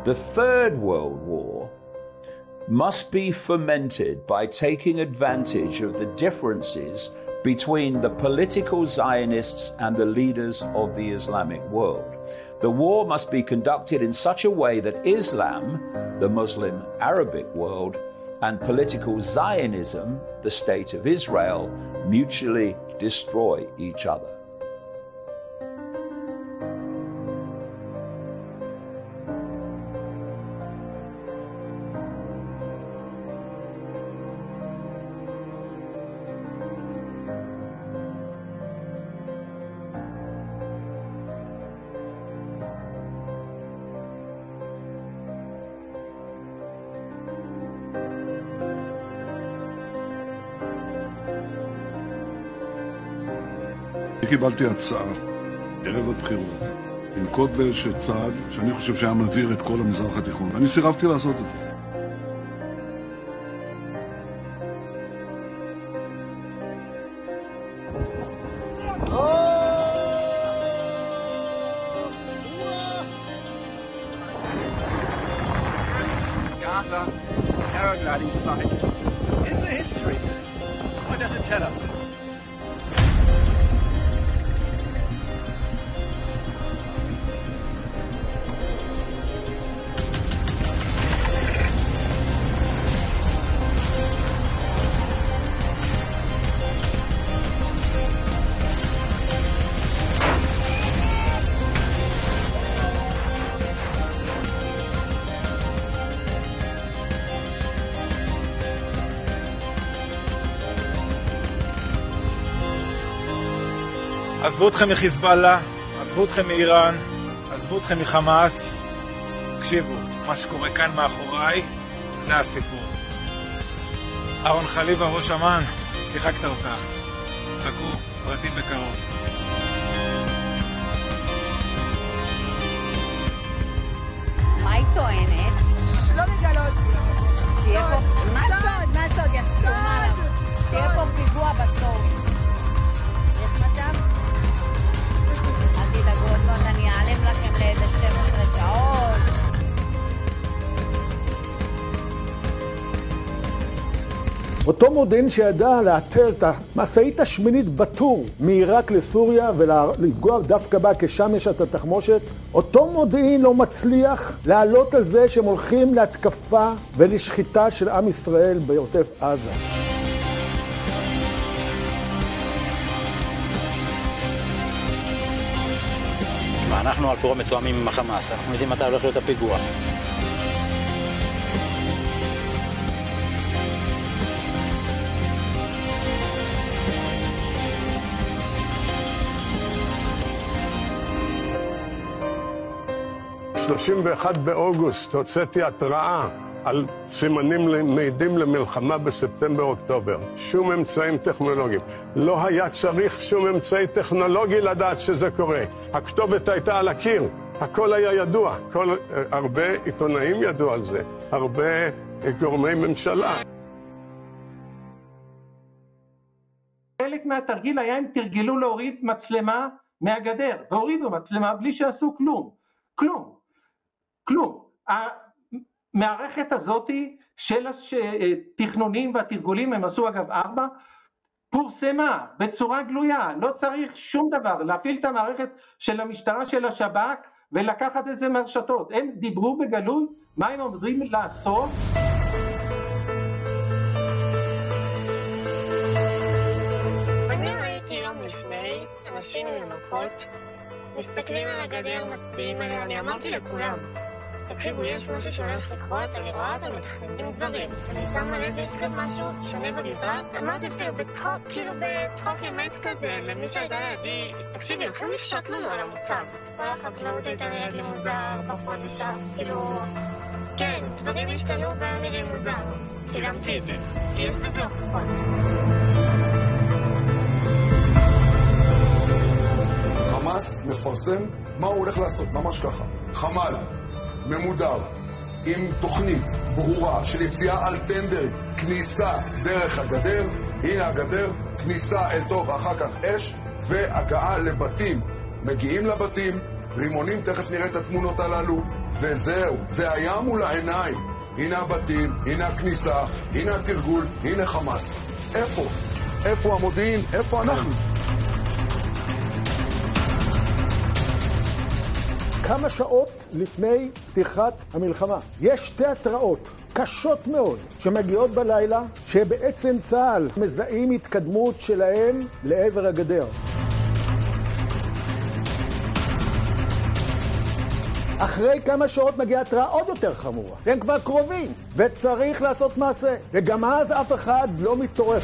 The Third World War must be fomented by taking advantage of the differences between the political Zionists and the leaders of the Islamic world. The war must be conducted in such a way that Islam, the Muslim Arabic world, and political Zionism, the State of Israel, mutually destroy each other. קיבלתי הצעה ערב הבחירות לנקוט באיזשהו צעד שאני חושב שהיה מבהיר את כל המזרח התיכון, ואני סירבתי לעשות את זה. Gaza, paragliding flight in the history. What does it tell us? עזבו אתכם מחיזבאללה, עזבו אתכם מאיראן, עזבו אתכם מחמאס. תקשיבו, מה שקורה כאן מאחוריי, זה הסיפור. אהרון חליבה, ראש אמ"ן, שיחקת אותה. חכו, פרטים בקרוב. מה היא טוענת? לא לגלות. שיהיה פה... מה סוד? שיהיה פה פיגוע בסוף. יש מצב? אל תדאגו, עוד לא, אני אעלם לכם לאיזה 12 שעות. אותו מודיעין שידע לאתר את המסעית השמינית בטור מעיראק לסוריה ולפגוע דווקא בה, כשם יש את התחמושת, אותו מודיעין לא מצליח לעלות על זה שהם הולכים להתקפה ולשחיטה של עם ישראל בעוטף עזה. אנחנו על פורה מתואמים עם החמאס, אנחנו יודעים מתי הולך להיות הפיגוע. ב-31 באוגוסט הוצאתי התראה על סימנים מעידים למלחמה בספטמבר-אוקטובר. שום אמצעים טכנולוגיים. לא היה צריך שום אמצעי טכנולוגי לדעת שזה קורה. הכתובת הייתה על הקיר. הכל היה ידוע. הרבה עיתונאים ידעו על זה. הרבה גורמי ממשלה. חלק מהתרגיל היה הם תרגלו להוריד מצלמה מהגדר. והורידו מצלמה בלי שעשו כלום. כלום. המערכת הזאת של התכנונים והתרגולים, הם עשו אגב 4, פורסמה בצורה גלויה, לא צריך שום דבר, להפעיל את המערכת של המשטרה של השב"כ ולקחת את זה מהרשתות. הם דיברו בגלוי מה הם עומדים לעשות. אני ראיתי יום לפני אנשים עם מפות מסתכלים על הגדר, מצביעים עליה, אני אמרתי לכולם, תקשיבו, יש משהו שהולך לקרות, אני רואה אותם מתכננים דברים. אני שמה לב יש כאן משהו שונה בגזרה. אמרתי כאילו בצחוק אמת כזה, למי שהייתה לידי, תקשיבי, הולכים לפשוט לנו על המוצב. כל החקלאות הייתה נראית לי מוזר, פחות אישה, כאילו... כן, דברים השתנו והם נראים מוזר. צילמתי את זה, יש בזה הוכחות. חמאס מפרסם מה הוא הולך לעשות, ממש ככה. חמ"ל ממודר, עם תוכנית ברורה של יציאה על טנדר, כניסה דרך הגדר, הנה הגדר, כניסה אל תוך, אחר כך אש, והגעה לבתים. מגיעים לבתים, רימונים, תכף נראה את התמונות הללו, וזהו, זה היה מול העיניים. הנה הבתים, הנה הכניסה, הנה התרגול, הנה חמאס. איפה? איפה המודיעין? איפה אנחנו? כמה שעות לפני פתיחת המלחמה, יש שתי התראות קשות מאוד שמגיעות בלילה, שבעצם צה"ל מזהים התקדמות שלהם לעבר הגדר. אחרי כמה שעות מגיעה התראה עוד יותר חמורה. הם כבר קרובים, וצריך לעשות מעשה. וגם אז אף אחד לא מתעורר.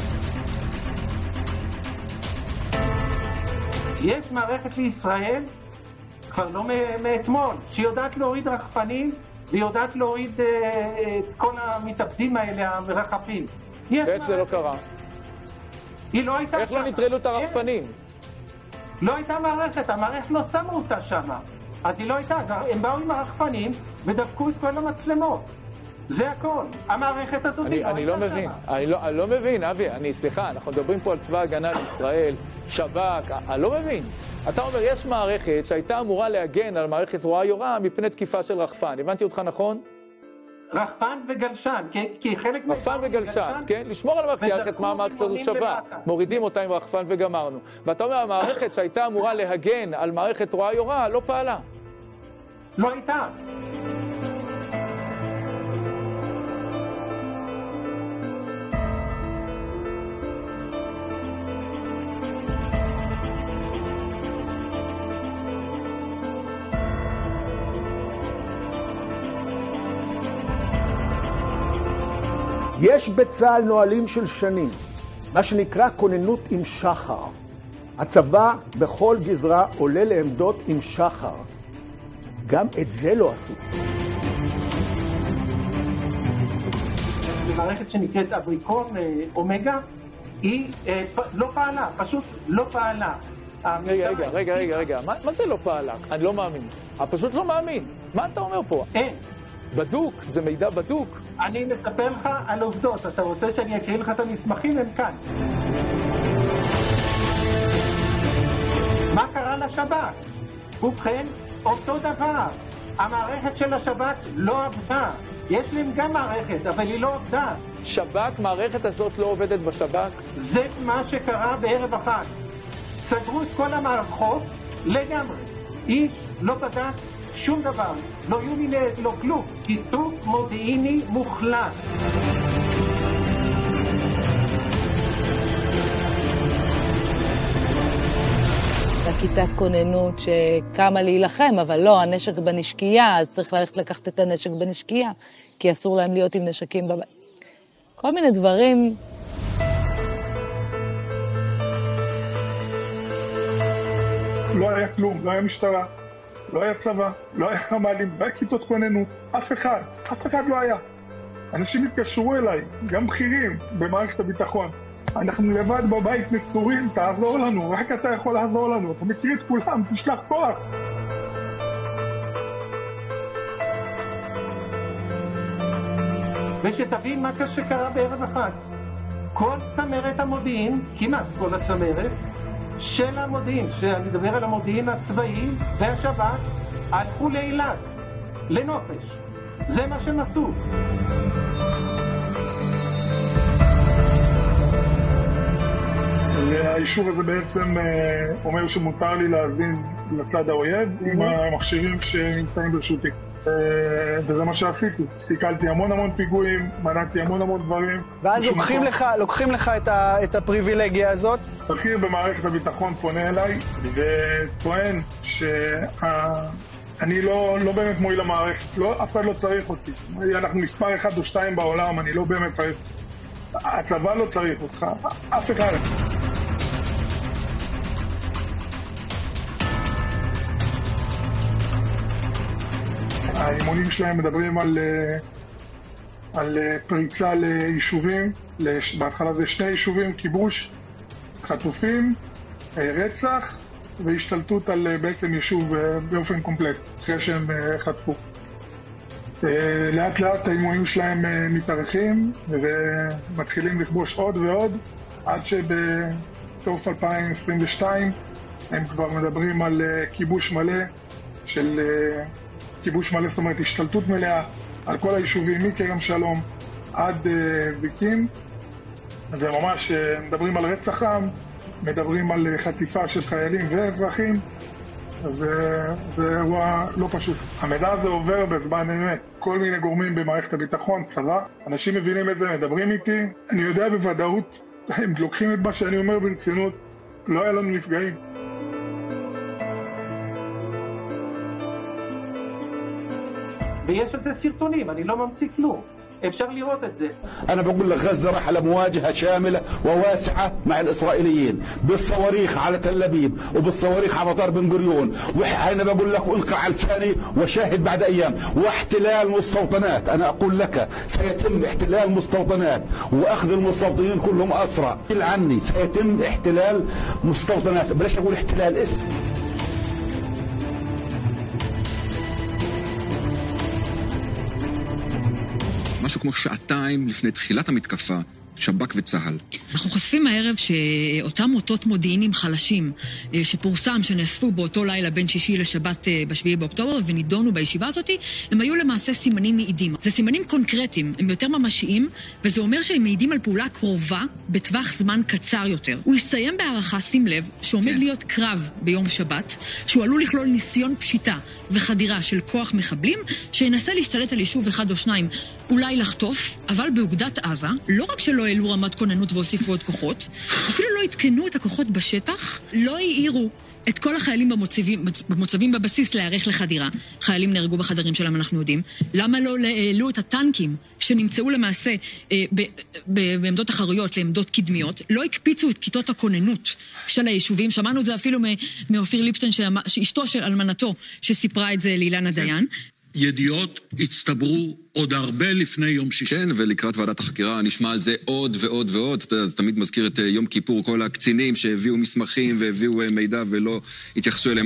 יש מערכת לישראל, כבר לא מאתמול, שהיא יודעת להוריד רחפנים, והיא יודעת להוריד את כל המתאבדים האלה, המרחפים. איך זה לא קרה? היא לא הייתה שם. איך לא נטרלו את הרחפנים? לא הייתה מערכת, המערכת לא שמו אותה שם. אז היא לא הייתה, אז הם באו עם הרחפנים ודבקו את כל המצלמות. זה הכל. המערכת הזאת לא הייתה שם. אני לא מבין, אבי, סליחה, אנחנו מדברים פה על צבא הגנה לישראל, שב"כ, אני לא מבין. אתה אומר, יש מערכת שהייתה אמורה להגן על מערכת רואה יורה מפני תקיפה של רחפן. הבנתי אותך נכון? רחפן וגלשן, כי חלק רחפן וגלשן, כן? לשמור על המערכת, מה המערכת הזאת שווה. מורידים אותה עם רחפן וגמרנו. ואתה אומר, המערכת שהייתה אמורה להגן על מערכת רואה יורה לא פעלה. לא הייתה. יש בצה"ל נועלים של שנים, מה שנקרא כוננות עם שחר. הצבא בכל גזרה עולה לעמדות עם שחר. גם את זה לא עשו. במערכת שנקראת אבריקון אומגה, היא לא פעלה, פשוט לא פעלה. רגע, מה זה לא פעלה? אני לא מאמין. אני פשוט לא מאמין. מה אתה אומר פה? אין. בדוק, זה מידע בדוק. אני מספר לך על עובדות. אתה רוצה שאני אקריא לך את המסמכים? הם כאן. מה קרה לשב"כ? ובכן, אותו דבר. המערכת של השב"כ לא עבדה. יש להם גם מערכת, אבל היא לא עבדה. שב"כ, מערכת הזאת לא עובדת בשב"כ? זה מה שקרה בערב אחד. סגרו את כל המערכות לגמרי. איש לא בדק שום דבר. לא יומינט, לא כלום. כיתוב מודיעיני מוחלט. כיתת כוננות שקמה להילחם, אבל לא, הנשק בנשקייה, אז צריך ללכת לקחת את הנשק בנשקייה, כי אסור להם להיות עם נשקים בבית. כל מיני דברים. לא היה כלום, לא היה משטרה, לא היה צבא, לא היה חמ"לים, לא היה כיתות כוננות, אף אחד לא היה. אנשים התקשרו אליי, גם בכירים במערכת הביטחון. אנחנו לבד בבית נצורים, תעזור לנו, רק אתה יכול לעזור לנו, אתה מכיר את כולם, תשלח כוח. ושתבין מה שקרה בערב אחד. כל צמרת המודיעין, כמעט כל הצמרת, של המודיעין, שאני מדבר על המודיעין הצבאי והשב"כ, הלכו לאילת, לנופש. זה מה שהם עשו. האישור הזה בעצם אומר שמותר לי להאזין לצד האויב עם המכשירים שנמצאים ברשותי. וזה מה שעשיתי. סיכלתי המון פיגועים, מנעתי המון דברים. ואז לוקחים לך את הפריבילגיה הזאת? בכיר במערכת הביטחון פונה אליי וטוען שאני לא באמת מועיל למערכת. אף אחד לא צריך אותי. אנחנו מספר 1 או 2 בעולם, אני לא באמת צריך. הצבא לא צריך אותך, אף אחד. האימונים שלהם מדברים על פריצה ליישובים, בהתחלה זה 2 יישובים, כיבוש, חטופים, רצח והשתלטות על בעצם יישוב באופן קומפלט, אחרי שהם חטפו. לאט לאט האימונים שלהם מתארכים ומתחילים לכבוש עוד ועוד, עד שבסוף 2022 הם כבר מדברים על כיבוש מלא של כיבוש מלא, זאת אומרת השתלטות מלאה על כל היישובים מכרם שלום עד זיקים, וממש מדברים על רצח עם, מדברים על חטיפה של חיילים ואזרחים, זה אירוע לא פשוט. המידע הזה עובר בזמן אמת. כל מיני גורמים במערכת הביטחון, צבא, אנשים מבינים את זה, מדברים איתי. אני יודע בוודאות, הם לוקחים את מה שאני אומר ברצינות, לא היה לנו נפגעים. ויש על זה סרטונים, אני לא ממציא כלום. אפשר לראות את זה. أنا بقول لك غزة راح على مواجهة شاملة وواسعة مع الإسرائيليين بالصواريخ على تل أبيب وبالصواريخ على مطار بن غوريون، وأنا بقول لك ألقى على لساني وشاهد بعد أيام واحتلال مستوطنات. أنا أقول لك سيتم احتلال مستوطنات وأخذ المستوطنين كلهم أسرى. عني سيتم احتلال مستوطنات، بلاش أقول احتلال اسم. משהו כמו שעתיים לפני תחילת המתקפה, שב"כ וצה"ל. אנחנו חושפים הערב שאותם אותות מודיעינים חלשים שפורסם שנאספו באותו לילה בין שישי לשבת ב7 באוקטובר ונידונו בישיבה הזאת, הם היו למעשה סימנים מעידים. זה סימנים קונקרטיים, הם יותר ממשיים, וזה אומר שהם מעידים על פעולה קרובה בטווח זמן קצר יותר. הוא יסיים בהערכה, שים לב, שעומד להיות קרב ביום שבת, שהוא עלול לכלול ניסיון פשיטה וחדירה של כוח מחבלים, שינסה להשתלט על יישוב אחד או שניים, אולי לחטוף, אבל באוגדת עזה, לא רק שלא העלו רמת כוננות והוסיפו עוד כוחות, אפילו לא התקנו את הכוחות בשטח, לא העירו את כל החיילים במוצבים בבסיס להיערך לחדירה. חיילים נהרגו בחדרים שלהם, אנחנו יודעים. למה לא העלו את הטנקים שנמצאו למעשה בעמדות אחריות לעמדות קדמיות? לא הקפיצו את כיתות הכוננות של היישובים. שמענו את זה אפילו מאופיר ליפשטיין, שאשתו של אלמנתו, שסיפרה את זה לאילנה דיין. ידיעות הצטברו עוד הרבה לפני יום שישי. כן, ולקראת ועדת החקירה נשמע על זה עוד ועוד ועוד. אתה תמיד מזכיר את יום כיפור, כל הקצינים שהביאו מסמכים והביאו מידע ולא התייחסו אליהם.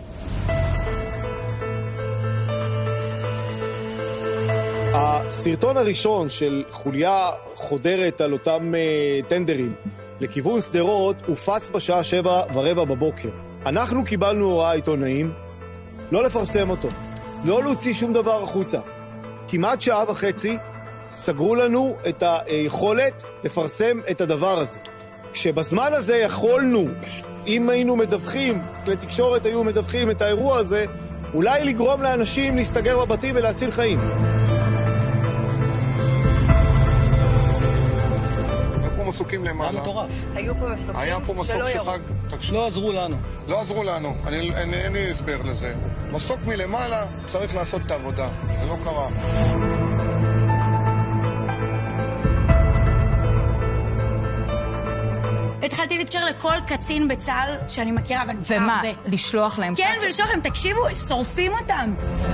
הסרטון הראשון של חוליה חודרת על אותם טנדרים לכיוון סדרות הופץ בשעה 7:15 בבוקר. אנחנו קיבלנו הוראה עיתונאים לא לפרסם אותו. לא להוציא שום דבר החוצה. כמעט שעה וחצי סגרו לנו את היכולת לפרסם את הדבר הזה. כשבזמן הזה יכולנו, אם היינו מדווחים, לתקשורת היו מדווחים את האירוע הזה, אולי לגרום לאנשים להסתגר בבתים ולהציל חיים. מסוקים למעלה. היה מטורף. היו פה מסוקים. היה פה מסוק שחג. לא עזרו לנו. לא עזרו לנו. אין לי הסבר לזה. מסוק מלמעלה צריך לעשות את העבודה. זה לא קרה. התחלתי להתקשר לכל קצין בצה"ל שאני מכירה ואני מכירה הרבה. ומה? לשלוח להם? כן, ולשלוח להם. תקשיבו, שורפים אותם.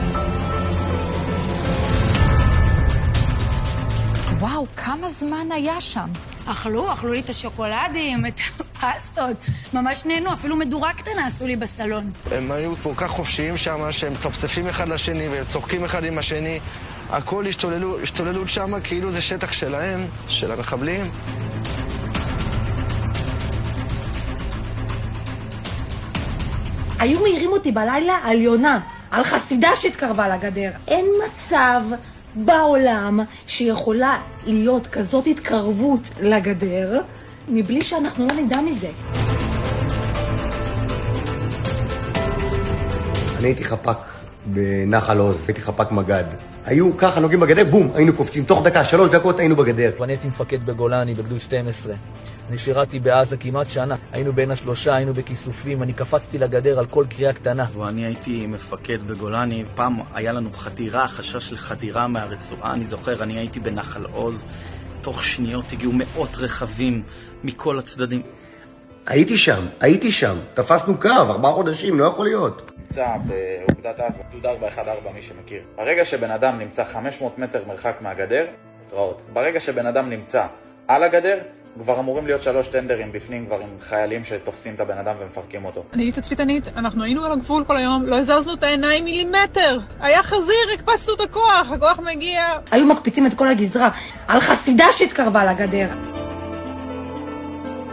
וואו, כמה זמן היה שם? אכלו לי את השוקולדים, את הפסטות, ממש נהנו, אפילו מדורה קטנה עשו לי בסלון. הם היו כל כך חופשיים שם, שהם צופצפים אחד לשני וצוחקים אחד עם השני. הכל השתוללות שם כאילו זה שטח שלהם, של המחבלים. היו מעירים אותי בלילה על יונה, על חסידה שהתקרבה לגדר. אין מצב בעולם שיכולה להיות כזאת התקרבות לגדר מבלי שאנחנו לא נדע מזה. אני הייתי חפ"ק בנחל עוז, הייתי חפ"ק מג"ד. היו ככה נוגעים בגדר, בום, היינו קופצים. תוך דקה, 3 דקות היינו בגדר. ואני הייתי מפקד בגולני בגדוד 12. אני שירתי בעזה כמעט שנה. היינו בין השלושה, היינו בכיסופים, אני קפצתי לגדר על כל קריאה קטנה. ואני הייתי מפקד בגולני. פעם היה לנו חדירה, חשש לחדירה מהרצועה. אני זוכר, אני הייתי בנחל עוז. תוך שניות הגיעו מאות רכבים מכל הצדדים. הייתי שם. תפסנו קו, 4 חודשים, לא יכול להיות. נמצא באוגדת עזה, גדוד 414, מי שמכיר. ברגע שבן אדם נמצא 500 מטר מרחק מהגדר, התראות. ברגע שבן אדם נמצא על הגדר, כבר אמורים להיות 3 טנדרים בפנים, כבר עם חיילים שתופסים את הבן אדם ומפרקים אותו. אני הייתי תצפיתנית, אנחנו היינו על הגבול כל היום, לא הזזנו את העיניים מילימטר. היה חזיר, הקפצנו את הכוח מגיע. היו מקפיצים את כל הגזרה על חסידה שהתקרבה לגדר.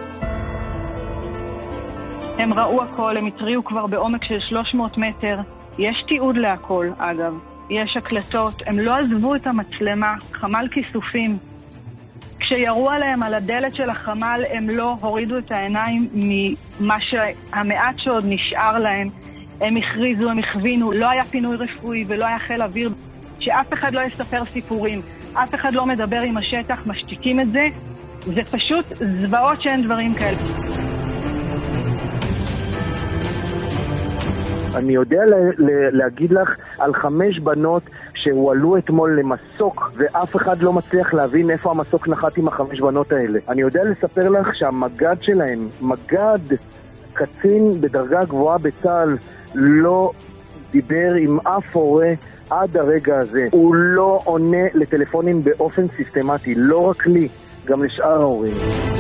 הם ראו הכל, הם התריעו כבר בעומק של 300 מטר. יש תיעוד להכל, אגב. יש הקלטות, הם לא עזבו את המצלמה, חמ"ל כיסופים. כשירו עליהם על הדלת של החמ"ל, הם לא הורידו את העיניים ממה שהמעט שעוד נשאר להם. הם הכריזו, הם הכווינו, לא היה פינוי רפואי ולא היה חיל אוויר, שאף אחד לא יספר סיפורים, אף אחד לא מדבר עם השטח, משתיקים את זה, זה פשוט זוועות שאין דברים כאלה. אני יודע להגיד לך על 5 בנות שהועלו אתמול למסוק ואף אחד לא מצליח להבין איפה המסוק נחת עם 5 בנות האלה. אני יודע לספר לך שהמג"ד שלהם, מג"ד, קצין בדרגה גבוהה בצה"ל, לא דיבר עם אף הורה עד הרגע הזה. הוא לא עונה לטלפונים באופן סיסטמטי, לא רק לי, גם לשאר ההורים.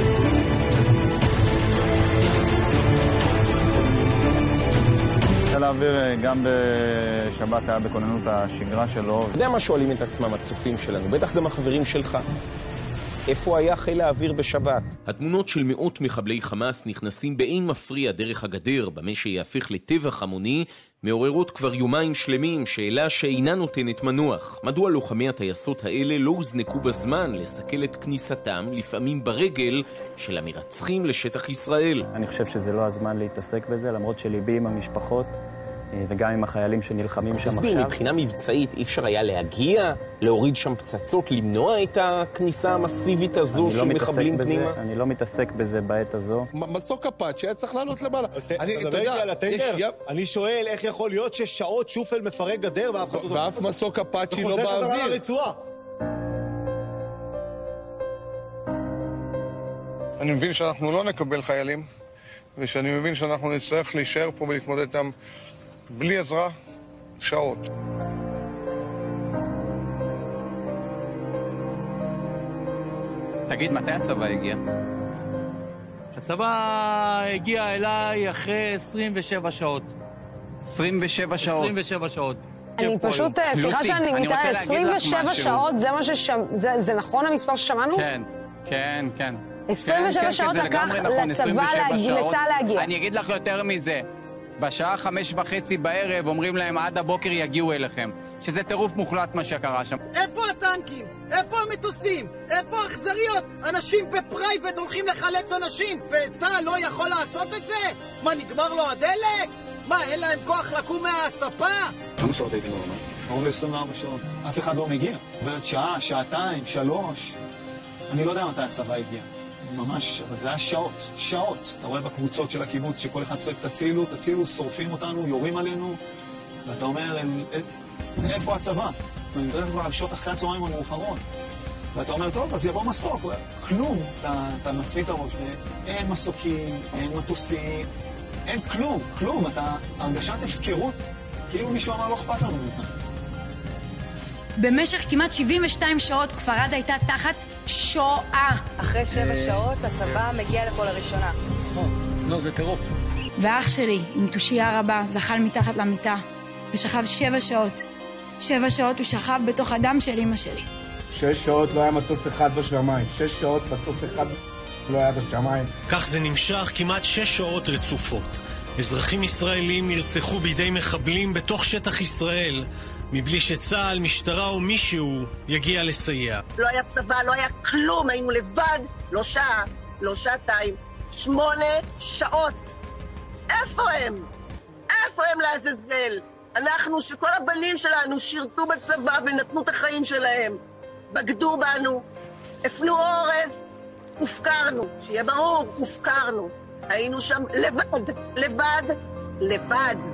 להעביר גם בשבת היה בכוננות השגרה שלו. אתה יודע מה שואלים את עצמם הצופים שלנו, בטח גם החברים שלך. איפה היה חיל האוויר בשבת? התמונות של מאות מחבלי חמאס נכנסים באין מפריע דרך הגדר, במה שיהפך לטבח המוני, מעוררות כבר יומיים שלמים שאלה שאינה נותנת מנוח. מדוע לוחמי הטייסות האלה לא הוזנקו בזמן לסכל את כניסתם, לפעמים ברגל, של המרצחים לשטח ישראל? אני חושב שזה לא הזמן להתעסק בזה, למרות שליבי עם המשפחות וגם עם החיילים שנלחמים שם עכשיו. תסביר, מבחינה מבצעית אי אפשר היה להגיע, להוריד שם פצצות, למנוע את הכניסה המסיבית הזו של מחבלים פנימה? אני לא מתעסק בזה בעת הזו. מסוק אפאצ'י היה צריך לעלות למעלה. אני שואל איך יכול להיות ששעות שופל מפרק גדר ואף מסוק אפאצ'י לא באוויר. אני מבין שאנחנו לא נקבל חיילים, ושאני מבין שאנחנו נצטרך להישאר פה ולהתמודד איתם בלי עזרה, שעות. תגיד, מתי הצבא הגיע? הצבא הגיע אליי אחרי 27 שעות. 27 שעות? 27 שעות. אני פשוט, סליחה שאני מתאר, 27 שעות, זה נכון המספר ששמענו? כן, כן, כן. 27 שעות לקח לצבא להגיע. אני אגיד לך יותר מזה. בשעה 5:30 בערב אומרים להם עד הבוקר יגיעו אליכם. שזה טירוף מוחלט מה שקרה שם. איפה הטנקים? איפה המטוסים? איפה האכזריות? אנשים בפרייבט הולכים לחלץ אנשים, וצה"ל לא יכול לעשות את זה? מה, נגמר לו הדלק? מה, אין להם כוח לקום מהספה? כמה שעות הייתם במאמר? קרוב ל-24 שעות. אף אחד לא מגיע. עוברת שעה, שעתיים, 3. אני לא יודע מתי הצבא הגיע. ממש, אבל זה היה שעות, שעות. אתה רואה בקבוצות של הקיבוץ שכל אחד צועק תצילו, תצילו, שורפים אותנו, יורים עלינו, ואתה אומר, איפה הצבא? ואני מדבר כבר על שעות אחרי הצהריים המאוחרות. ואתה אומר, טוב, אז יבוא מסוק, כלום. אתה מצמיא את הראש, אין מסוקים, אין מטוסים, אין כלום, כלום. אתה הרגשת הפקרות, כאילו מישהו אמר לא אכפת לנו ממך. במשך כמעט 72 שעות כפר עזה הייתה תחת שואה. אחרי 7 שעות הצבא מגיע לפה לראשונה. לא, זה טירוף. ואח שלי, עם תושייה רבה, זחל מתחת למיטה, ושכב 7 שעות. 7 שעות הוא שכב בתוך הדם של אמא שלי. 6 שעות לא היה מטוס אחד בשמיים. 6 שעות מטוס אחד לא היה בשמיים. כך זה נמשך כמעט 6 שעות רצופות. אזרחים ישראלים נרצחו בידי מחבלים בתוך שטח ישראל, מבלי שצה"ל, משטרה או מישהו יגיע לסייע. לא היה צבא, לא היה כלום, היינו לבד, לא שעה, לא שעתיים, 8 שעות. איפה הם? איפה הם לעזאזל? אנחנו, שכל הבנים שלנו שירתו בצבא ונתנו את החיים שלהם, בגדו בנו, הפנו עורף, הופקרנו, שיהיה ברור, הופקרנו. היינו שם לבד, לבד, לבד.